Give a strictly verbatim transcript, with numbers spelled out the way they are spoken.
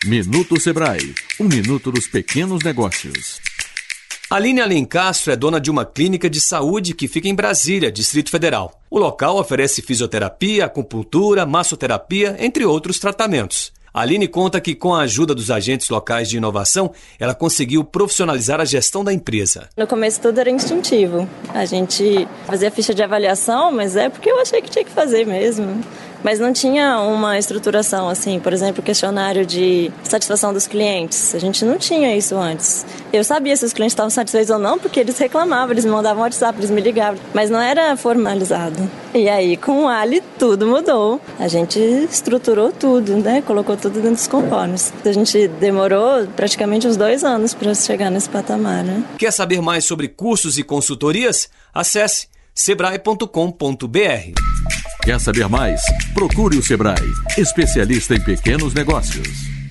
Minuto Sebrae, um minuto dos pequenos negócios. Aline Alencastro é dona de uma clínica de saúde que fica em Brasília, Distrito Federal. O local oferece fisioterapia, acupuntura, massoterapia, entre outros tratamentos. A Aline conta que, com a ajuda dos agentes locais de inovação, ela conseguiu profissionalizar a gestão da empresa. No começo tudo era instintivo. A gente fazia ficha de avaliação, mas é porque eu achei que tinha que fazer mesmo. Mas não tinha uma estruturação, assim, por exemplo, questionário de satisfação dos clientes. A gente não tinha isso antes. Eu sabia se os clientes estavam satisfeitos ou não, porque eles reclamavam, eles me mandavam WhatsApp, eles me ligavam. Mas não era formalizado. E aí, com o Ali, tudo mudou. A gente estruturou tudo, né? Colocou tudo dentro dos conformes. A gente demorou praticamente uns dois anos para chegar nesse patamar, né? Quer saber mais sobre cursos e consultorias? Acesse sebrae ponto com ponto br. Quer saber mais? Procure o Sebrae, especialista em pequenos negócios.